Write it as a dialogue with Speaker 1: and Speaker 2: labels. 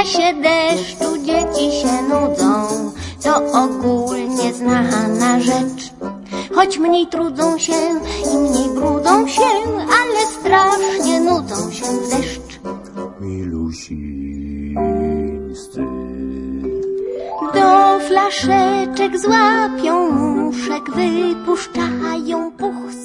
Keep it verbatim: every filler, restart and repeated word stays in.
Speaker 1: czasie deszczu dzieci się nudzą, to ogólnie znana rzecz. Choć mniej trudzą się i mniej brudzą się, ale strasznie nudzą się w deszcz.
Speaker 2: Milusińscy
Speaker 1: do flaszeczek złapią muszek, wypuszczają puch